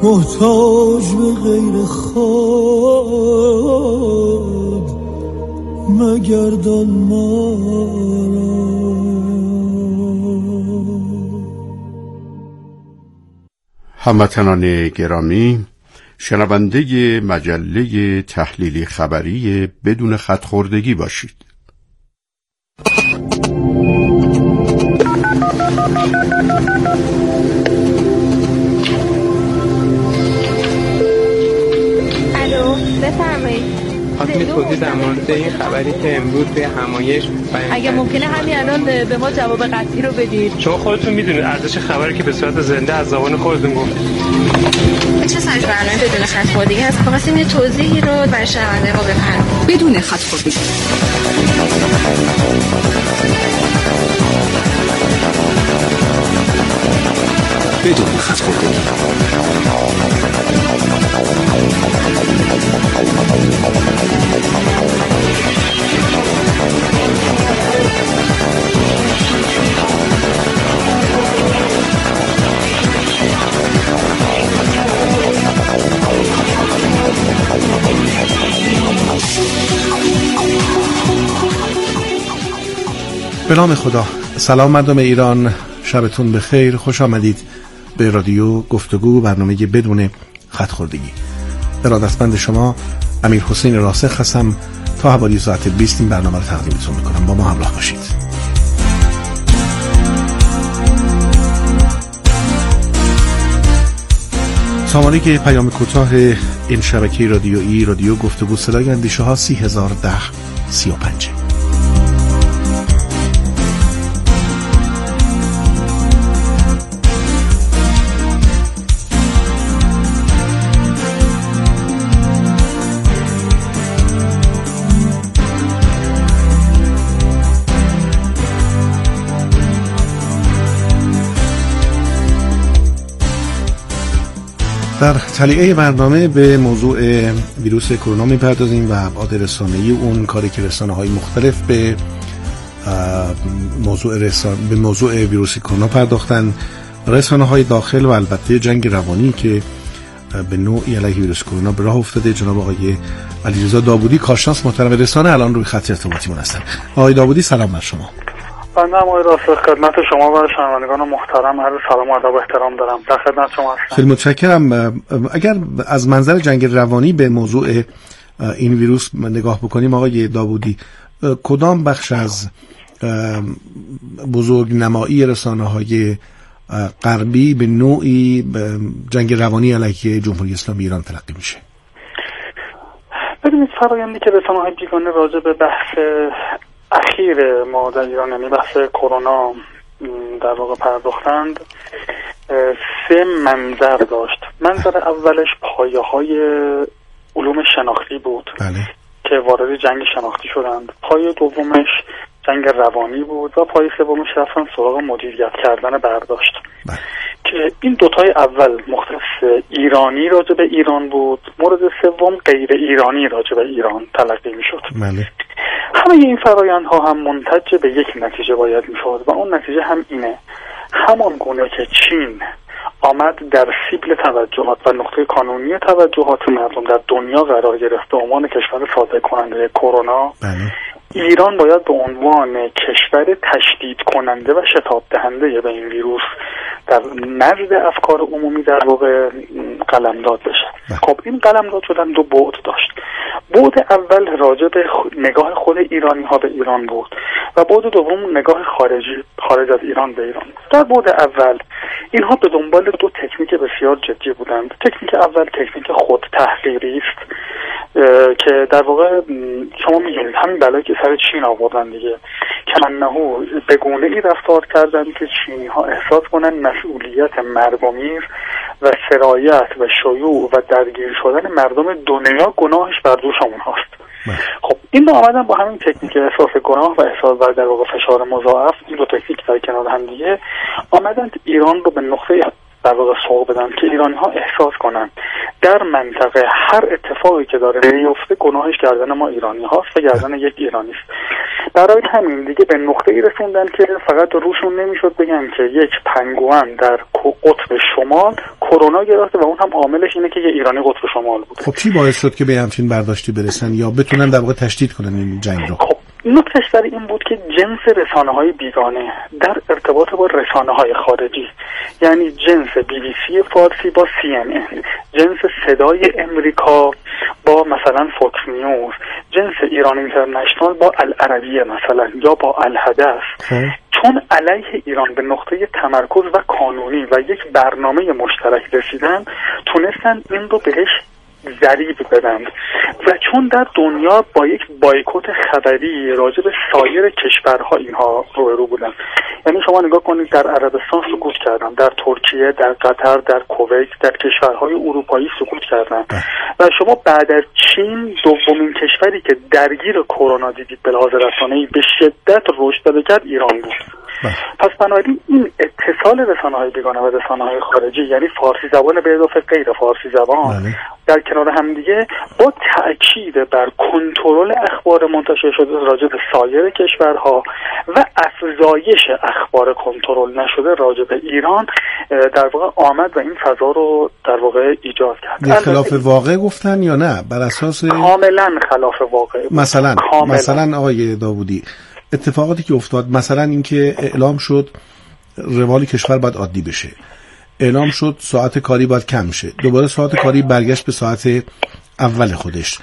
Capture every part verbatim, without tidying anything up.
محتاج به غیر خود مگردان ما را. هموطنان گرامی، شنونده مجله تحلیلی خبری بدون خط‌خوردگی باشید. الو، بفرمایید. خواستم توضیح در مورد این خبری که امروز به همایش اگه ممکنه همین الان به ما جواب قطعی رو بدید، چون خودتون میدونید ارزش خبری که به صورت زنده از زبان خودتون گفتید. چه سرش برنامه بدون خط‌خوردگی هست؟ خواستیم یه توضیحی رو برای شنونده ما بفرمایید. بدون خط‌خوردگی. بدون خط‌خوردگی. به نام خدا. سلام مردم ایران، شبتون بخیر، خوش آمدید به رادیو گفتگو، برنامه بدون خط‌خوردگی. ارادتمند شما امیر حسین راسخ هستم. تا حوالی ساعت بیست این برنامه رو تقدیمتون میکنم، با ما همراه باشید. شماره پیام کوتاه این شبکه رادیویی رادیو گفتگو صدای اندیشه ها سی هزار و ده سی و پنج. در تلیعه برنامه به موضوع ویروس کرونا میپردازیم و ابعاد رسانه‌ای اون، کاری که رسانه‌های مختلف به موضوع رسان... به موضوع ویروس کرونا پرداختن، رسانه‌های داخل و البته جنگ روانی که به نوعی علیه ویروس کرونا به راه افتاده. جناب آقای علیرضا داوودی، کارشناس محترم رسانه، الان روی خط ارتباطیمون هستن. آقای داوودی سلام بر شما. بنده هم آقای راسخ خدمت شما و شنوندگان محترم عرض سلام و ادب و احترام دارم. در خدمت شما هستم. خیلی متشکرم. اگر از منظر جنگ روانی به موضوع این ویروس نگاه بکنیم آقای داوودی، کدام بخش از بزرگنمایی رسانه‌های غربی به نوعی جنگ روانی علیه جمهوری اسلامی ایران تلقی میشه؟ ببینید، فرآیندی که رسانه‌های بیگانه راجع به بحث اخیر ما در ایران، یعنی بحث کرونا، در واقع پرداختند، سه منظر داشت. منظر اولش پایه های علوم شناختی بود، بله، که وارد جنگ شناختی شدند. پایه دومش جنگ روانی بود و پایه سومش رفتن سراغ مدیریت کردن برداشت، بله، که این دوتای اول مختص ایرانی راجع به ایران بود، مورد سوم غیر ایرانی راجع به ایران تلقی میشد. بله. همه این فرآیندها هم منتج به یک نتیجه باید میشد و اون نتیجه هم اینه: همان گونه که چین آمد در سیبل توجهات و نقطه کانونی توجهات مردم در دنیا قرار گرفت به عنوان کشور صادر کننده کرونا، بله، ایران باید به عنوان کشور تشدید کننده و شتاب دهنده به این ویروس در نزد افکار عمومی در واقع قلمداد بشه. خب این قلمداد شدن دو بعد داشت. بعد اول راجع به نگاه خود ایرانی ها به ایران بود و بعد دوم نگاه خارجی خارج از ایران به ایران. در بعد اول اینها به دنبال دو تکنیک بسیار جدی بودند. تکنیک اول تکنیک خود تحقیری است که در واقع شما می‌دونید همین بلایی که سر چین آوردن دیگه، که انهو به گونه‌ای رفتار کردن که چینی‌ها احساس کنن مسئولیت مرگ‌آمیز و سرایت و شیوع و درگیر شدن مردم دنیا گناهش بر دوشمون هست. خب این رو آمدن با همین تکنیک احساس گناه و احساس و در واقع فشار مضاعف، این دو تکنیک در کنار هم دیگه آمدن ایران رو به نقطه در واقع سوق بدن که ایرانی ها احساس کنن در منطقه هر اتفاقی که داره میفته گناهش گردن ما ایرانی هاست و گردن یک ایرانی است. برای همین دیگه به نقطه‌ای رسوندن که فقط روشون نمیشد بگن که یک پنگوئن در قطب شمال کرونا گرفته و اون هم عاملش اینه که یه ایرانی قطب شمال بوده. خب چی باعث شد که به همچین برداشتی برسن یا بتونن در واقع تشدید کنن این جنگ رو؟ خب نکتهش در این بود که جنس رسانه‌های بیگانه در ارتباط با رسانه‌های خارجی، یعنی جنس بی بی سی فارسی با سی ان ان، جنس صدای امریکا با مثلا فوکس نیوز، جنس ایران اینترنشنال با العربیه مثلا یا با الهدف، چون علیه ایران به نقطه تمرکز و قانونی و یک برنامه مشترک رسیدن، تونستن این رو بهش ضریب بدن و چون در دنیا با یک بایکوت خبری راجع به سایر کشورها اینها روبرو بودن، یعنی شما نگاه کنید در عربستان سکوت کردن، در ترکیه، در قطر، در کویت، در کشورهای اروپایی سکوت کردن و شما بعد از چین دومین کشوری که درگیر کرونا دیدید به لحاظ رسانه‌ای به شدت رشد پیدا کرد ایران بود. پس بنابراین این اتصال رسانه‌های بیگانه و رسانه‌های خارجی، یعنی فارسی زبان به اضافه غیر فارسی زبان، بله. در کنار هم دیگه با تأکید بر کنترل اخبار منتشر شده راجع به سایر کشورها و افزایش اخبار کنترل نشده راجع به ایران در واقع آمد و این فضا رو در واقع ایجاد کرد. یه خلاف واقع گفتن یا نه؟ بر اساس کاملا خلاف واقع. مثلا کاملا. مثلا آقای داوودی، اتفاقاتی که افتاد، مثلا اینکه اعلام شد روال کشور باید عادی بشه، اعلام شد ساعت کاری باید کم شه، دوباره ساعت کاری برگشت به ساعت اول خودش،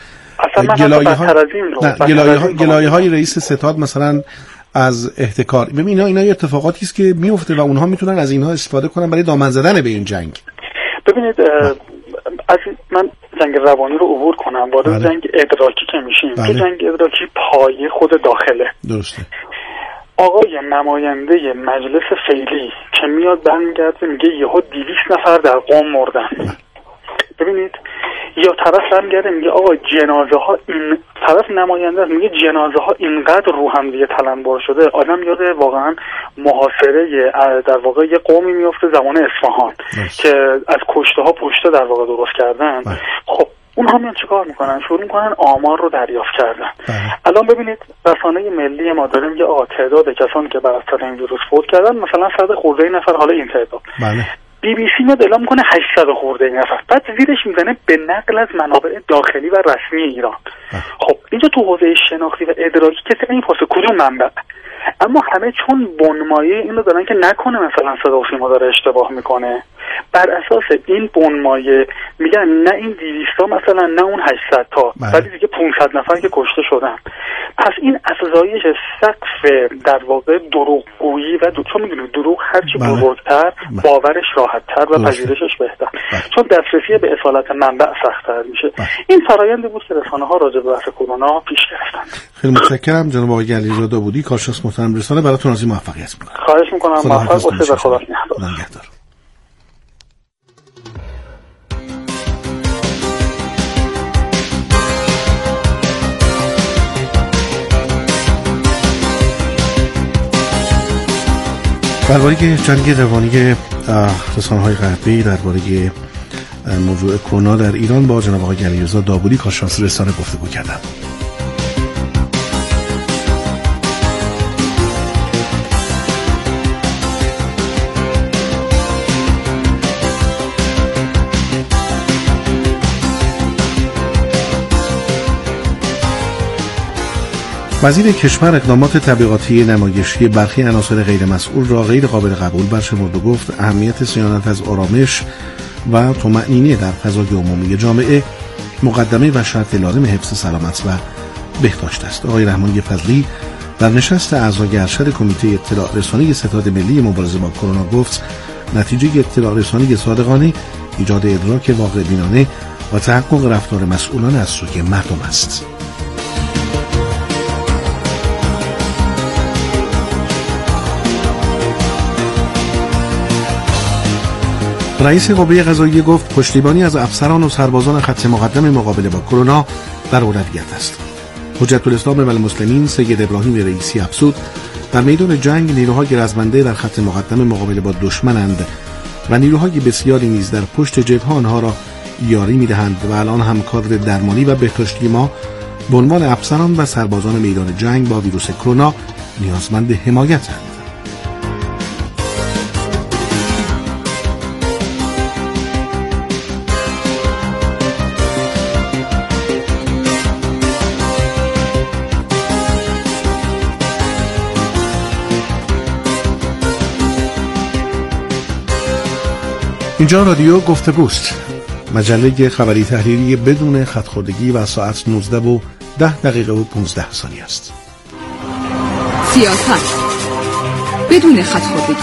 گلایه های رئیس ستاد مثلا از احتکار. ببین اینا اینا اتفاقاتی است که میفته و اونها میتونن از اینها استفاده کنن برای دامن زدن به این جنگ. ببینید از من جنگ روانی رو عبور کنم، وارد بله. جنگ ادراکی که میشیم. بله. تو جنگ ادراکی پایه خود داخله. درسته. آقای نماینده مجلس فعلی که میاد برمیگرده میگه یهو دویست نفر در قم مردن. بله. ببینید یا طرف برمیگرده میگه آقا جنازه ها این طرف نماینده میگه جنازه ها اینقدر رو هم دیگه تلمبار شده، آدم یاد واقعا محاصره در واقع یه قومی میفته زمان اصفهان که از کشته ها پشته در واقع درست کردن. بله. خب اونها میان چیکار میکنن؟ شروع میکنن آمار رو دریافت کردن. بله. الان ببینید رسانه ملی ما داره میگه آقا تعداد کسانی که بر اثر این ویروس فوت کردن مثلا صد خورده نفر، حالا این تعداد. بله. بی بی سی میاد اعلام کنه هشتصد خورده نفر، بعد زیرش میزنه به نقل از منابع داخلی و رسمی ایران. بله. خب اینجا تو حوزه شناختی و ادراکی کسی نمیپرسه کدوم منبع، اما همه چون بنمایه اینو دارن که نکنه مثلا صدا و سیما داره اشتباه میکنه، بر اساس این بنمایه میگن نه این دویست تا مثلا نه اون هشتصد تا، ولی دیگه پانصد نفر که کشته شدن. پس این افزایش سقف در واقع دروغگویی و دو... چون میدونید دروغ هرچی بله. بزرگتر بله. باورش راحتتر و پذیرشش بهتر، بله. چون دسترسی به اصالت منبع سخت‌تر میشه. بله. این فرآیندی بود که رسانه‌ها راجع به بحث کرونا پیش گرفتن. خیلی متشکرم جناب آقای علیرضا داوودی، کارشناس محترم رسانه، براتون آرزوی موفقیت می‌کنم. خواهش می‌کنم. موفق باشید و خدا نگهدار. درباره جنگ روانی رسانه‌های غربی درباره موضوع کرونا در ایران با جناب آقای علیرضا داوودی کارشناس رسانه گفتگو کردم. وزیر کشور اقدامات تبلیغاتی نمایشی برخی عناصر غیر مسئول را غیر قابل قبول برشمرد و گفت اهمیت صیانت از آرامش و طمأنینه در فضای عمومی جامعه مقدمه و شرط لازم حفظ سلامت و بهداشت است. آقای رحمانی فضلی در نشست اعضای ارشد کمیته اطلاع رسانی ستاد ملی مبارزه با کرونا گفت نتیجه اطلاع رسانی صادقانه ایجاد ادراک واقع بینانه و تحقق رفتار مسئولان از سوی مردم است. رئیس قوه قضاییه گفت پشتیبانی از افسران و سربازان خط مقدم مقابله با کرونا در اولویت است. حجت الاسلام و المسلمین سید ابراهیم رئیسی افزود در میدان جنگ نیروهای رزمنده در خط مقدم مقابله با دشمنند و نیروهای بسیاری نیز در پشت جبهه آنها را یاری می‌دهند و الان هم کادر درمانی و بهداشتی ما به عنوان افسران و سربازان میدان جنگ با ویروس کرونا نیازمند حمایتند. اینجا رادیو گفتگوست، مجله خبری تحلیلی بدون خط‌خوردگی و ساعت نوزده و ده دقیقه و پانزده ثانیه است. سیاست بدون خط‌خوردگی.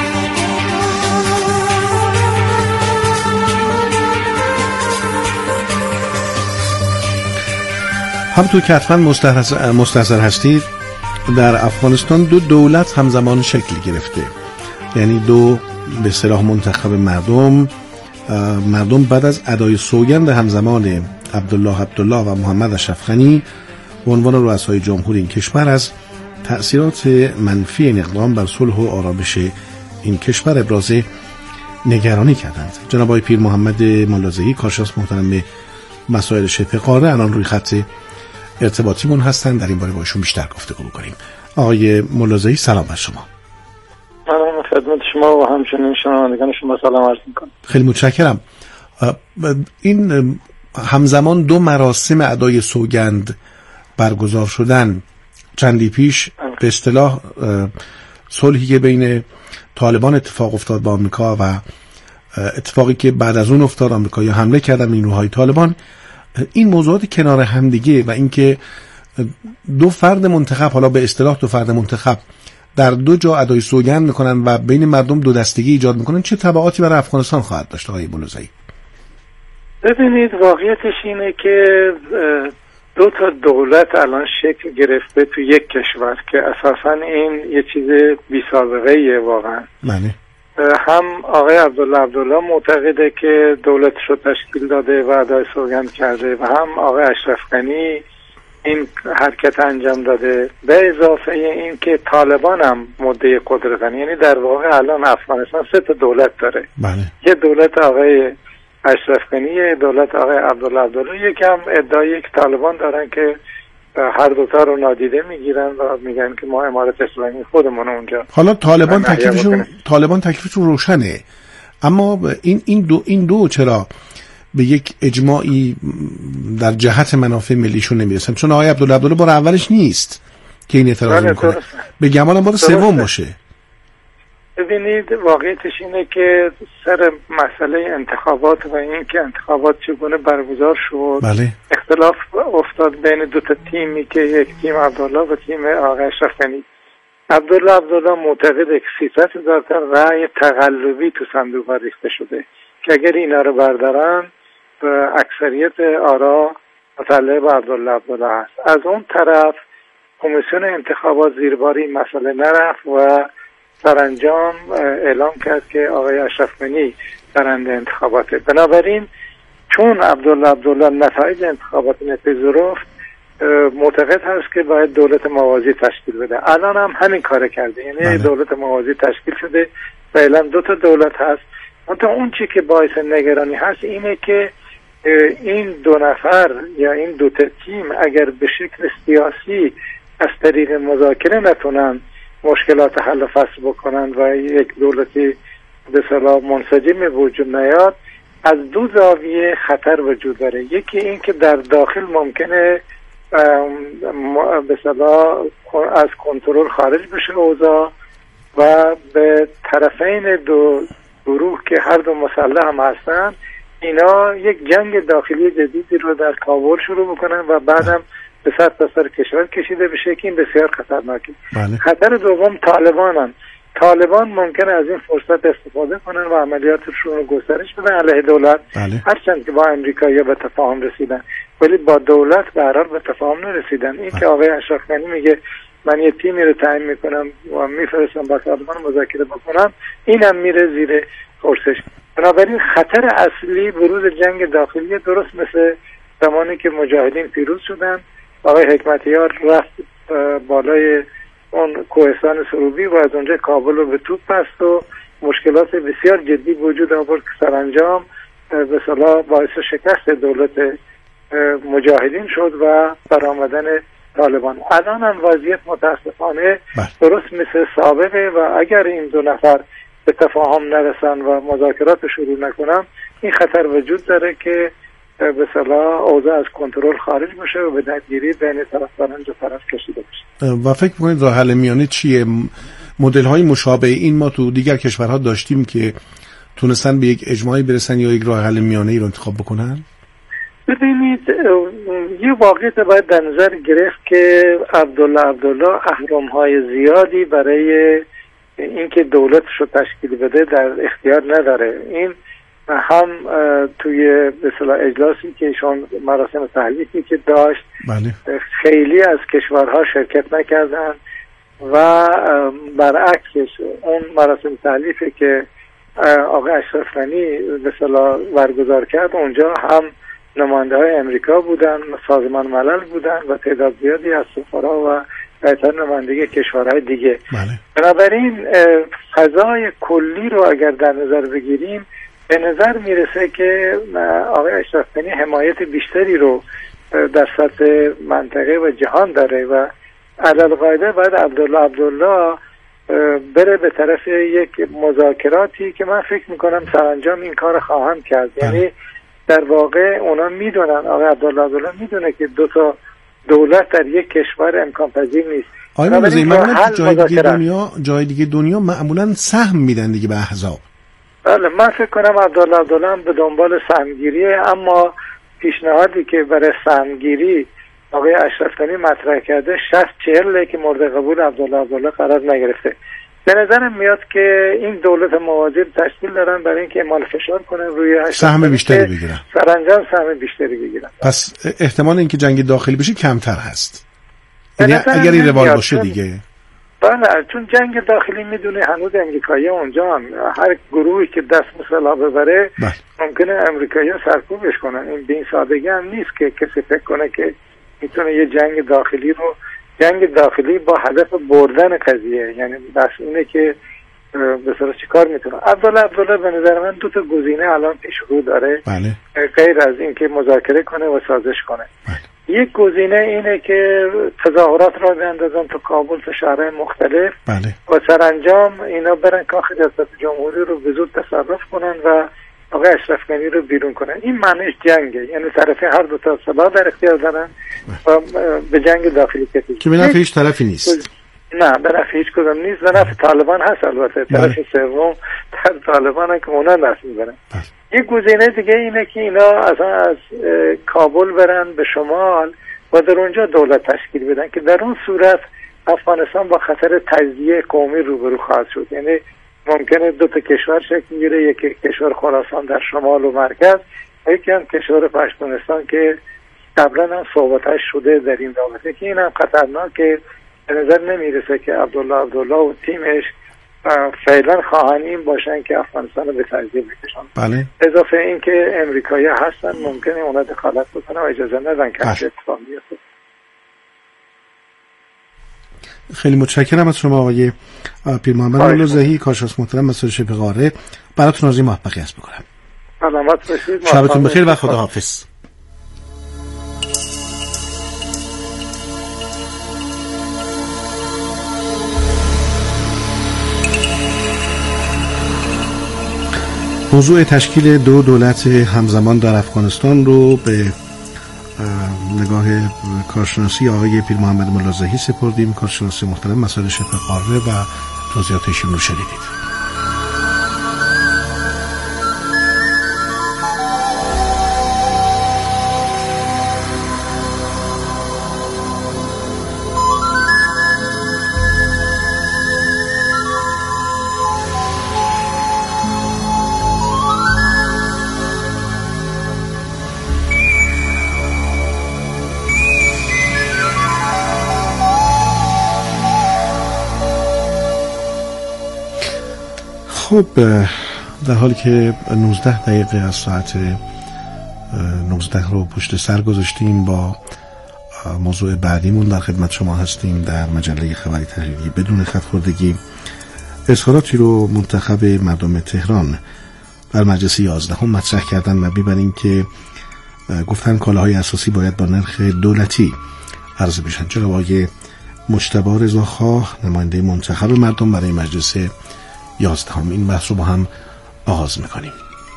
همونطور که حتما مستحضر هستید، در افغانستان دو دولت همزمان شکل گرفته، یعنی دو به اصطلاح منتخب مردم مردم بعد از ادای سوگند همزمان عبدالله عبدالله و محمد اشرف غنی به عنوان رؤسای جمهور این کشور از تأثیرات منفی این اقدام بر صلح و آرامش این کشور ابراز نگرانی کردند. جناب آقای پیر محمد ملازهی، کارشناس محترم به مسائل شبه قاره، الان روی خط ارتباطیمون هستند. در این باره با ایشون بیشتر گفتگو می‌کنیم. آقای ملازهی، سلام بر شما. من خدمت شما و همچنین شنوندگان شما سلام عرض می‌کنم. خیلی متشکرم. این همزمان دو مراسم ادای سوگند برگزار شدن چندی پیش، به اصطلاح صلحی که بین طالبان اتفاق افتاد با آمریکا و اتفاقی که بعد از اون افتاد، آمریکایی حمله کردن نیروهای طالبان، این موضوعات کنار همدیگه و اینکه دو فرد منتخب، حالا به اصطلاح دو فرد منتخب، در دو جا ادای سوگند میکنن و بین مردم دو دستگی ایجاد میکنن، چه تبعاتی برای افغانستان خواهد داشت آقای ملازهی؟ ببینید، واقعیتش اینه که دو تا دولت الان شکل گرفته تو یک کشور که اساسا این یه چیز بی سابقه ایه واقعا. بله. هم آقای عبدالله عبدالله معتقده که دولتش رو تشکیل داده و ادای سوگند کرده و هم آقای اشرف غنی این حرکت انجام داده، به اضافه این که طالبان هم مدعی قدرتن. یعنی در واقع الان افغانستان سه تا دولت داره. بله. یه دولت آقای اشرف غنی، یه دولت آقای عبدالله عبدالله، یکم ادعای که طالبان دارن که هر دوتا رو نادیده میگیرن و میگن که ما امارت اسلامی خودمون اونجا. حالا طالبان تکلیفشون طالبان تکلیفشون روشنه، اما این این دو این دو چرا به یک اجماعی در جهت منافع ملیشون نمیرسن؟ چون آقای عبدالله عبدالله بار اولش نیست که این اعتراض میکنه، به گمان بار سوم باشه. ببینید، واقعیتش اینه که سر مسئله انتخابات و این که انتخابات چگونه برگزار شد، بله. اختلاف افتاد بین دو تا تیمی که یک تیم عبدالله و تیم آقای اشرف غنی. عبدالله عبدالله معتقده که سیصد هزار تا رأی تقلبی تو صندوق ریخته شده که اگر اینا رو بردارن به اکثریت آرا متعلق عبدالله عبدالله هست. از اون طرف کمیسیون انتخابات زیربار این مسئله نرفت و سرانجام اعلام کرد که آقای اشرف غنی برنده انتخاباته. بنابراین چون عبدالله عبدالله نتایج انتخابات نپذیرفت، معتقد هست که باید دولت موازی تشکیل بده. الان هم همین کار کرده، یعنی بله. دولت موازی تشکیل شده. فعلا دو تا دولت هست. منتها اون چی که باعث نگرانی هست اینه که این دو نفر یا این دو تا تیم اگر به شکل سیاسی از طریق مذاکره نتونن مشکلات حل و فصل بکنن و یک دولتی به صلاح منسجم وجود نیاد، از دو زاویه خطر وجود داره. یکی این که در داخل ممکنه به صلاح از کنترل خارج بشه اوضاع و به طرفین دو گروه که هر دو مسلح هم هستن، اینا یک جنگ داخلی جدیدی رو در کابل شروع بکنن و بعدم به سر تا سر کشور کشیده بشه که این بسیار خطرناکه. بله. خطر دوم طالبانن. طالبان ممکنه از این فرصت استفاده کنن و عملیاتشون رو گسترش بدن علیه دولت. بله. هرچند که با امریکایی‌ها به تفاهم رسیدن ولی با دولت به هر حال به تفاهم نرسیدن. این بله. که آقای اشرف غنی میگه من یه تیمی رو تعیین میکنم و میفرستم با طالبان مذاکره بکنم، اینم میره زیر پرسش. بنابراین خطر اصلی بروز جنگ داخلی، درست مثل زمانی که مجاهدین پیروز شدن، آقای حکمتیار رفت بالای اون کوهستان سروبی و از اونجا کابل رو به توپ بست و مشکلات بسیار جدی وجود آورد که سرانجام به صلاح باعث شکست دولت مجاهدین شد و برآمدن طالبان. الان هم وضعیت متاسفانه درست مثل سابقه و اگر این دو نفر به تفاهم نرسن و مذاکرات شروع نکنن، این خطر وجود داره که به صلاح اوضاع از کنترل خارج بشه و به درگیری بین طرفداران دو طرف کشیده بشه. و فکر می‌کنید راه حل میانه چیه؟ مدل های مشابه این ما تو دیگر کشورها داشتیم که تونستن به یک اجماعی برسن یا یک راه حل میانه‌ای رو انتخاب بکنن؟ ببینید یه واقعیت باید در نظر گرفت که عبدالله عبدالله اهرم‌های زیادی برای اینکه دولتش رو تشکیل بده در اختیار نداره. این هم توی به اصطلاح اجلاسی که ایشون مراسم تحلیفی که داشت بله. خیلی از کشورها شرکت نکردن و برعکسش اون مراسم تحلیفی که آقای اشرف غنی به اصطلاح برگزار کرد اونجا هم نماینده های امریکا بودن، سازمان ملل بودن و تعداد زیادی از سفرا و بهتر نمایندگی کشورهای دیگه. بله. بنابراین فضای کلی رو اگر در نظر بگیریم به نظر میرسه که آقای اشرف غنی حمایت بیشتری رو در سطح منطقه و جهان داره و علالقاعده باید عبدالله عبدالله بره به طرف یک مذاکراتی که من فکر میکنم سرانجام این کار خواهم کرد. یعنی در واقع اونا میدونن، آقای عبدالله عبدالله میدونه که دو تا دولت در یک کشور امکان پذیر نیست. آیا مزایی معمولا جای دیگه دنیا جای دیگه دنیا معمولا سهم میدن دیگه به احزاب؟ بله من فکر کنم عبدالله عبدالله هم به دنبال سهمگیریه، اما پیشنهادی که برای سهمگیری آقای اشرف غنی مطرح کرده شصت چهل که مورد قبول عبدالله عبدالله قرار نگرفته. به نظرم میاد که این دولت موازی تشکیل دارن برای اینکه اعمال فشار کنن روی سهم بیشتری بگیرن، سرانجام سهم بیشتری بگیرن. پس احتمال اینکه جنگ داخلی بشه کمتر هست، یعنی اگر این روال باشه دیگه. بله چون جنگ داخلی میدونه هنوز امریکایی اونجا هم. هر گروهی که دست مسلح ببره بله. ممکنه امریکایی سرکوبش کنن. این به این سادگی هم نیست که کسی فکر کنه که میتونه یه جنگ داخلی رو جنگ داخلی با هدف بردن قضیه، یعنی بس اینه که به صورت چیکار میتونه. عبدالله عبدالله به نظر من دو تا گزینه الان پیش رو داره. بله. غیر از اینکه مذاکره کنه و سازش کنه. بله. یک گزینه اینه که تظاهرات را بیندازن تو کابل تو شهرهای مختلف. بله. و سرانجام اینا برن کاخ ریاست جمهوری رو به زود تصرف کنن و آقای اشرف غنی رو بیرون کنن. این معنیش جنگه، یعنی طرفین هر دو تا سلاح در اختیار دارن و به جنگ داخلی کسی که به نفع هیچ طرفی نیست. نه به نفع هیچ کدوم نیست. به نفع طالبان هست البته. طرف سوم در طالبان هم که اونا دست میبرن. یک گزینه دیگه اینه که اینا اصلا از کابل برن به شمال و در اونجا دولت تشکیل بدن که در اون صورت افغانستان با خطر تجزیه قومی روبرو خواهد شد. یعنی ممکنه دو تا کشور شکل میگیره، یکی کشور خراسان در شمال و مرکز، یکی هم کشور پشتونستان که قبلا هم صحبتش شده در این رابطه که این هم خطرناکه. به نظر نمیرسه که عبدالله عبدالله و تیمش فعلا خواهان این باشن که افغانستان رو به تجزیه بکشن. بله. اضافه این که امریکایی هستن ممکنه اونا دخالت بکنن و اجازه ندن که چه اتفاقی بیفته. خیلی متشکرم از شما آقای پیر محمد ملازهی، کارشناس محترم مسائل شبه قاره. براتون آرزوی موفقیت است بکنم. سلامت باشید. شبتون بخیر و خداحافظ. موضوع تشکیل دو دولت همزمان در افغانستان رو به نگاه کارشناسی آقای پیر محمد ملازهی سپردیم، کارشناس محترم مسائل شبه قاره، و توضیحات ایشون رو شنیدید. خب در حالی که نوزده دقیقه از ساعت نوزده رو پشت سر گذاشتیم، با موضوع بعدیمون در خدمت شما هستیم. در مجله خبری تحلیلی بدون خط‌خوردگی اظهاراتی رو منتخب مردم تهران در مجلس یازدهم مطرح کردن و می‌بینیم که گفتن کالاهای اساسی باید با نرخ دولتی عرضه بشن. جناب آقای مجتبی رضاخواه، نماینده منتخب مردم برای مجلس یازدهم، این بحث رو با هم آغاز میکنیم.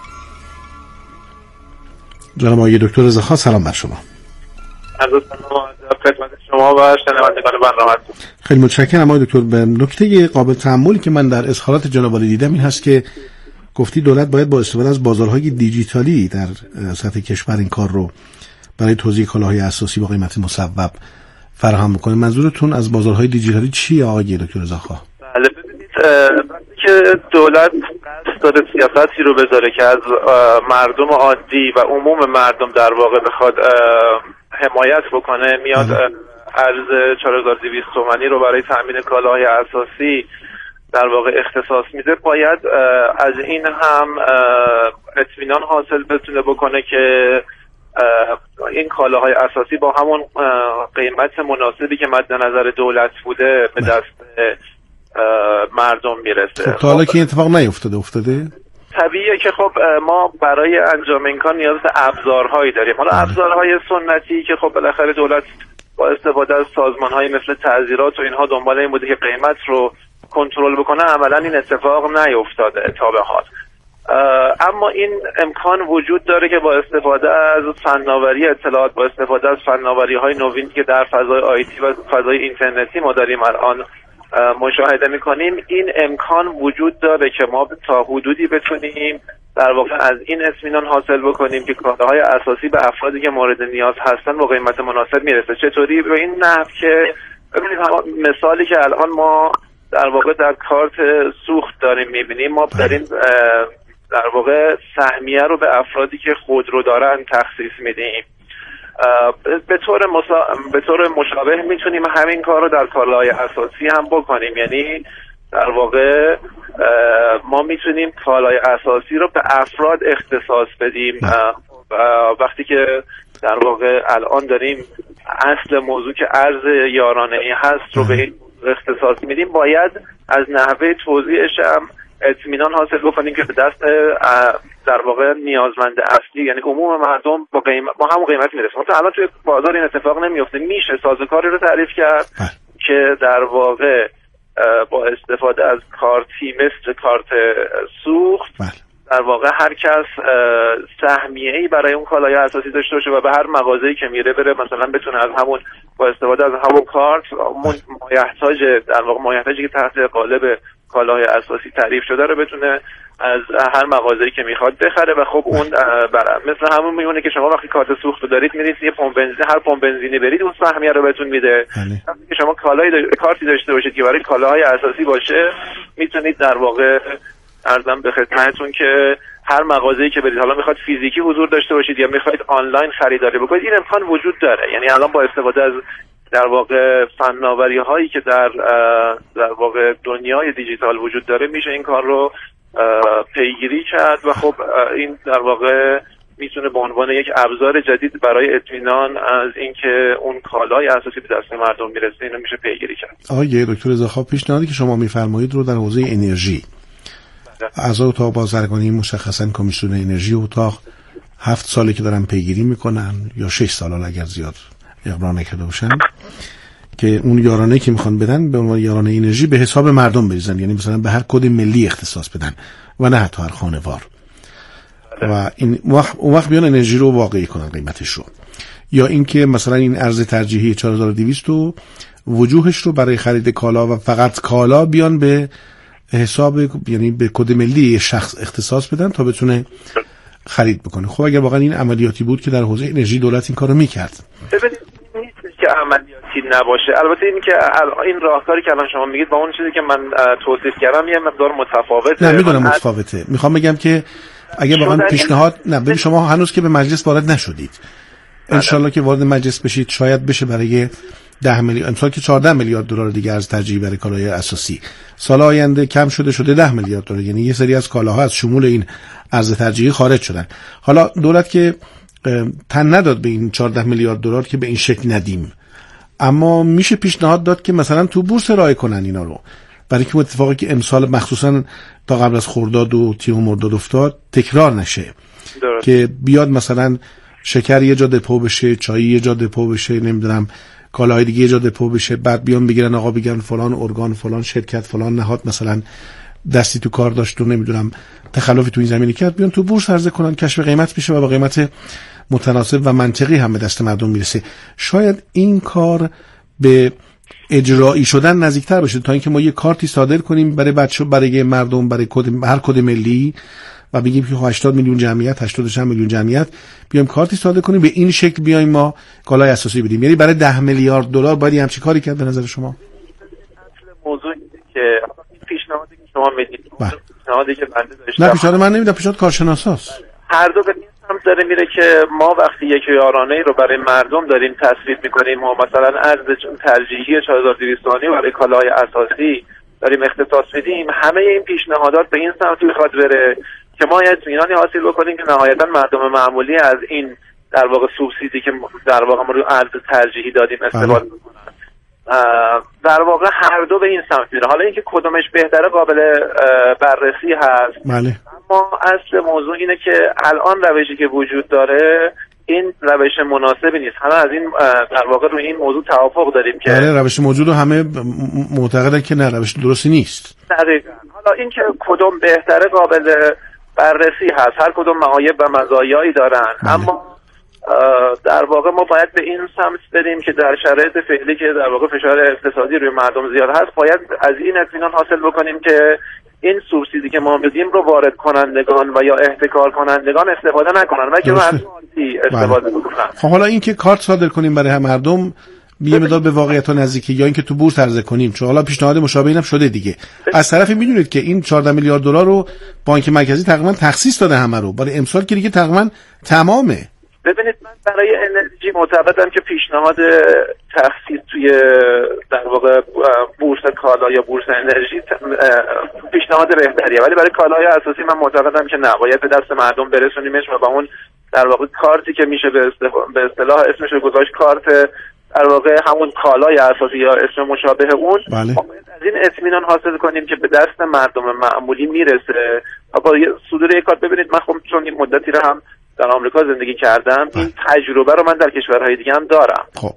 جناب آقای دکتر رضاخواه، سلام بر شما. عرض خدمت شما و شنوندگان برنامه‌تون. خیلی متشکرم آقای دکتر. به نکته قابل تأملی که من در اظهارات جناب عالی دیدم این هست که گفتی دولت باید با استفاده از بازارهای دیجیتالی در سطح کشور این کار رو برای توزیع کالاهای اساسی با قیمت مصوب فراهم بکنه. منظورتون از بازارهای دیجیتالی چیه آقای دکتر رضاخواه؟ بله ببینید وقتی که دولت قصد داره سیاستی رو بذاره که از مردم عادی و عموم مردم در واقع بخواد حمایت بکنه، میاد ارز چهار هزار و دویست تومانی رو برای تامین کالاهای اساسی در واقع اختصاص میده، باید از این هم اطمینان حاصل بتونه بکنه که این کالاهای اساسی با همون قیمت مناسبی که مد نظر دولت بوده به دست مردم میرسه. خب تا حالا که این اتفاق نیفتاده افتاده؟ طبیعیه که خب ما برای انجام این کار نیاز به ابزارهایی داریم. حالا ابزارهای سنتی که خب بالاخره دولت با استفاده از سازمان‌های مثل تعزیرات و اینها دنبال این بوده که قیمت رو کنترل بکنه، عملا این اتفاق نیفتاده تا به حال. اما این امکان وجود داره که با استفاده از فناوری اطلاعات، با استفاده از فناوری‌های نوینی که در فضای آیتی و فضای اینترنتی ما داریم الان مشاهده می‌کنیم، این امکان وجود داره که ما تا حدودی بتونیم در واقع از این اطمینان حاصل بکنیم که کالاهای اساسی به افرادی که مورد نیاز هستن با قیمت مناسب میرسه. چطوری؟ به این نحو که ببینید مثالی که الان ما در واقع در کارت سوخت داریم می‌بینیم، ما داریم در واقع سهمیه رو به افرادی که خودرو دارن تخصیص میدیم. به طور مسا... به طور مشابه میتونیم همین کار رو در کالاهای اساسی هم بکنیم. یعنی در واقع ما میتونیم کالای اساسی رو به افراد اختصاص بدیم. وقتی که در واقع الان داریم اصل موضوع که ارز یارانه‌ای هست رو به اختصاص میدیم، باید از نحوه توزیعش هم اطمینان حاصل بکنیم که به دست در واقع نیازمند اصلی یعنی عموم مردم با قیمت با همون قیمت میرسه. مثلا الان توی بازار این اتفاق نمیفته. میشه سازوکاری رو تعریف کرد که در واقع با استفاده از کارتی مثل کارت سوخت در واقع هر کس سهمیه‌ای برای اون کالای اساسی داشته باشه و به هر مغازه‌ای که میره بره مثلا بتونه از همون با استفاده از همون کارت مایحتاج در واقع مایحتاجی که تحت قالب کالاهای اساسی تعریف شده رو بتونه از هر مغازه‌ای که میخواد بخره و خب اون مثل همون میمونه که شما وقتی کارت سوخت رو دارید میرید یه پمپ بنزین هر پمپ بنزینی برید اون سهمیه رو بهتون میده. وقتی که شما کالای دا... کارتی داشته باشید که برای کالاهای اساسی باشه میتونید در واقع عرضم به خدمتتون که هر مغازه‌ای که برید، حالا میخواد فیزیکی حضور داشته باشید یا میخواید آنلاین خریداری بکنید، این امکان وجود داره. یعنی الان با استفاده از در واقع فناوری هایی که در در واقع دنیای دیجیتال وجود داره میشه این کار رو پیگیری کرد و خب این در واقع میتونه به عنوان یک ابزار جدید برای اطمینان از اینکه اون کالای اساسی به دست مردم میرسه اینو میشه پیگیری کرد. آقای دکتر رضاخواه، پیشنهادی که شما میفرمایید رو در حوزه انرژی اعضای اتاق بازرگانی مشخصا کمیسیون انرژی اتاق هفت ساله که دارن پیگیری میکنن یا شش سال اگر زیاد اقرار نکرده باشن که اون یارانه که میخوان بدن به عنوان یارانه انرژی به حساب مردم بریزن، یعنی مثلا به هر کد ملی اختصاص بدن و نه حتی هر خانوار و این وقت اون وقت بیان انرژی رو واقعی کنن قیمتش رو. یا اینکه مثلا این ارز ترجیحی چهار هزار و دویست و وجوهش رو برای خرید کالا و فقط کالا بیان به حساب یعنی به کد ملی شخص اختصاص بدن تا بتونه خرید بکنه. خب اگر واقعا این عملیاتی بود که در حوزه انرژی دولت این کارو میکرد. ببینید نیست که عملیاتی نباشه. البته این که این راهکاری که الان شما میگید با اون چیزی که من توصیف کردم یه مقدار متفاوته. نه میدونم متفاوته. میخوام بگم که اگه واقعا پیشنهاد نه ببین شما هنوز که به مجلس وارد نشدید. ان شاءالله که وارد مجلس بشید شاید بشه برای ده میلیارد امسال که چهارده میلیارد دلار دیگه از ترجیحی برای کالای اساسی، سال آینده کم شده شده ده میلیارد دلار، یعنی یه سری از کالاها از شمول این ارز ترجیحی خارج شدن. حالا دولت که تن نداد به این چهارده میلیارد دلار که به این شکل ندیم، اما میشه پیشنهاد داد که مثلا تو بورس ارائه کنن اینا رو، برای که اتفاقی که امسال مخصوصا تا قبل از خرداد و تیر مرداد افتاد تکرار نشه. درست. که بیاد مثلا شکر یه جا دپو بشه، چای یه جا دپو بشه، نمیدونم کالاهای دیگه یه جا دپو بشه، بعد بیان بگیرن آقا بگن فلان ارگان فلان شرکت فلان نهاد مثلا دستی تو کار داشت و نمیدونم تخلفی تو این زمینه کرد، بیان تو بورس عرضه کنن، کشف قیمت میشه و با قیمت متناسب و منطقی هم به دست مردم میرسه. شاید این کار به اجرایی شدن نزدیکتر باشه، تا اینکه ما یه کارتی صادر کنیم برای بچه، برای مردم، برای کد، هر کد ملی و بگیم که هشتاد میلیون جمعیت، هشتاد و چند میلیون جمعیت بیایم کارتی صادر کنیم، به این شکل بیایم ما کالای اساسی بدیم. یعنی برای ده میلیارد دلار باید همچین کاری کرد به نظر شما؟ اصل موضوع که پیشنهادی که شما میدید، پیشنهادی که بنده داشتم، نه پیشنهاد من نمیدم، پیشنهاد کارشناساست. هر دو به این سمت داره میره که ما وقتی یک یارانه رو برای مردم داریم تصویب میکنیم و مثلا ارز ترجیحی چهار هزار و دویست تومانی برای کالاهای اساسی داریم اختصاص میدیم، همه این پیشنهادات به این سمت میخواد بره که ما اطمینانی حاصل بکنیم که نهایتا مردم معمولی از این در واقع سوبسیدی که در واقع ما رو ارز ترجیحی دادیم استفاده کنن. در واقع هر دو به این سمت میره. حالا اینکه کدومش بهتره قابل بررسی هست، بله. اما اصل موضوع اینه که الان روشی که وجود داره این روش مناسبی نیست. همه از این در واقع روی این موضوع توافق داریم که بله روش موجود و همه معتقدن که نه روش درستی نیست. دقیقاً. حالا اینکه کدوم بهتره قابل بررسی هست، هر کدوم معایب و مزایایی دارن، بله. اما در واقع ما باید به این سمت بریم که در شرایط فعلی که در واقع فشار اقتصادی روی مردم زیاد هست، باید از این اطمینان حاصل بکنیم که این سوبسیدی که ما میدیم رو وارد کنندگان و یا احتکار کنندگان استفاده نکنن و که مردم استفاده بکنن. خب حالا این که کارت صادر کنیم برای مردم یه مقدار به واقعیت نزدیکی، یا اینکه تو بورس عرضه کنیم، چون حالا پیشنهاد مشابه اینم شده دیگه. از طرفی میدونید که این چهارده میلیارد دلار رو بانک مرکزی تقریبا تخصیص داده همه رو برای امسال که دیگه تقریبا تمامه. ببینید من برای انرژی معتقدم که پیشنهاد تخصیص توی در واقع بورس کالا یا بورس انرژی پیشنهاد بهتریه، ولی برای کالای اساسی من معتقدم که نه، باید به دست مردم برسونیمش و با اون در واقع کارتی که میشه به اصطلاح اسمش رو گذاشت کارت در واقع همون کالای اساسی یا اسم مشابه اون، بله. از این اطمینان حاصل کنیم که به دست مردم معمولی میرسه. و با صدور یک کارت، ببینید من خب چون این مدتی رو هم در آمریکا زندگی کردم، بله. این تجربه رو من در کشورهای دیگه هم دارم. خب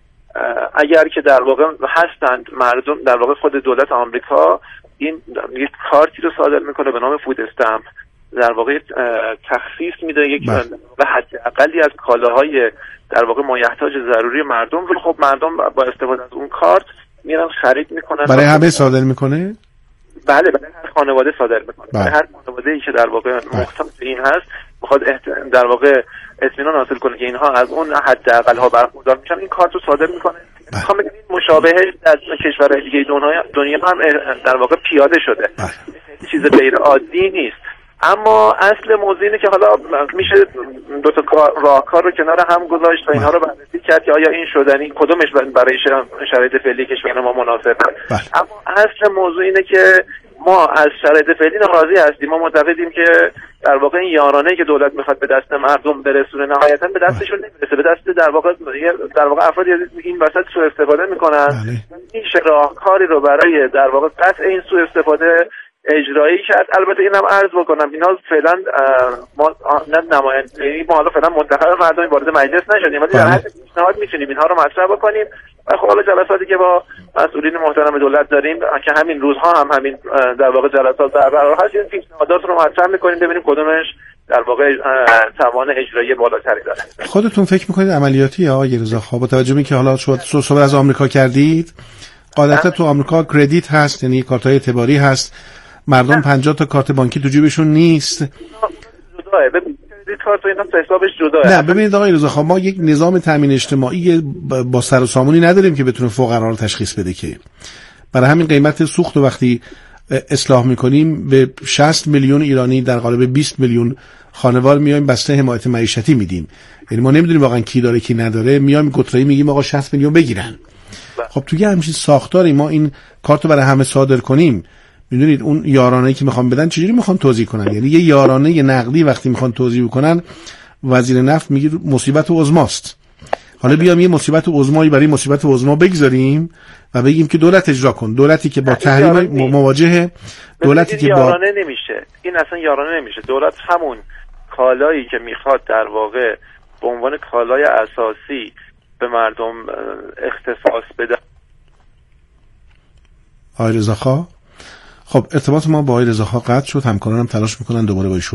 اگر که در واقع هستند مردم، در واقع خود دولت آمریکا این یک کارتی رو صادر میکنه به نام فود استمپ، در واقع تخصیص میده یک به حداقلی از کالاهای در واقع مایحتاج ضروری مردم رو. خب مردم با استفاده از اون کارت میرن خرید میکنن. برای همه صادر میکنه؟ بله برای هر خانواده صادر میکنه. بله. برای هر خانواده‌ای که در واقع محتاج به این هست میخواد احت... در واقع اطمینان حاصل کنه که اینها از اون حداقل ها برخوردار میشن، این کارت رو صادر میکنه. میخوام بگم این مشابهه در کشورهای دیگه دنیا دنیا هم در واقع پیاده شده. بله. چیز غیر عادی نیست. اما اصل موضوع اینه که حالا میشه دو تا راهکار رو کنار هم گذاشت و اینها رو بررسی کرد که آیا این شدنی کدومش برای شرایط فعلی کشور ما مناسبه. اما اصل موضوع اینه که ما از شرایط فعلی ناراضی هستیم. ما معتقدیم که در واقع این یارانه‌ای که دولت میخواد به دست مردم برسونه نهایتا به دستشون نمیرسه، به دست در واقع در واقع افرادی این وسط سوء استفاده میکنن. این راهکاری رو برای در واقع قطع این سوء استفاده اجرایی کرد. البته اینم عرض بکنم اینا فعلا ما نه نماینده ما حالا فعلا منتخب مردم وارد مجلس نشدیم، ولی در حد پیشنهاد میتونیم اینها رو مطرح بکنیم و خب حالا جلساتی که با مسئولین محترم دولت داریم که همین روزها هم همین در واقع جلسات برقرار هست، این پیشنهادات رو مطرح میکنیم ببینیم کدومش در واقع توان اجرایی بالاتری داره. خودتون فکر میکنید عملیاتی آقای رضاخان با توجه به اینکه حالا شما صحبت از آمریکا کردید، قاعدتا تو آمریکا کردیت هست، یعنی کارت‌های اعتباری هست، مردم پنجاه تا کارت بانکی تو جیبشون نیست. جداه ببینید کارت اینا حسابش جداه. نه ببینید آقای رضاخان ما یک نظام تامین اجتماعی با سر و سامونی نداریم که بتونه فقرا رو تشخیص بده، که برای همین قیمت سوخت رو وقتی اصلاح میکنیم به شصت میلیون ایرانی در قالب بیست میلیون خانوار میایم بسته حمایت معیشتی میدیم. یعنی ما نمیدونیم واقعا کی داره کی نداره، میایم گترایی میگیم آقا شصت میلیون بگیرن. خب توی همین ساختاری ما این کارت رو برای همه صادر کنیم، میدونید اون یارانه‌ای که میخوان بدن چجوری میخوان توزیع کنن؟ یعنی یه یارانه یه نقدی وقتی میخوان توزیع کنن، وزیر نفت میگه مصیبت عظماست. حالا بیام یه مصیبت عظمایی برای مصیبت عظما بگذاریم و بگیم که دولت اجرا کن، دولتی که با تحریم مواجهه، دولتی که با یارانه نمیشه. این اصلا یارانه نمیشه. دولت همون کالایی که میخواد در واقع به عنوان کالای اساسی به مردم اختصاص بده. آقای رضاخان خب ارتباط ما با آقای رضاخان قطع شد، همکارانم تلاش میکنن دوباره با ایشون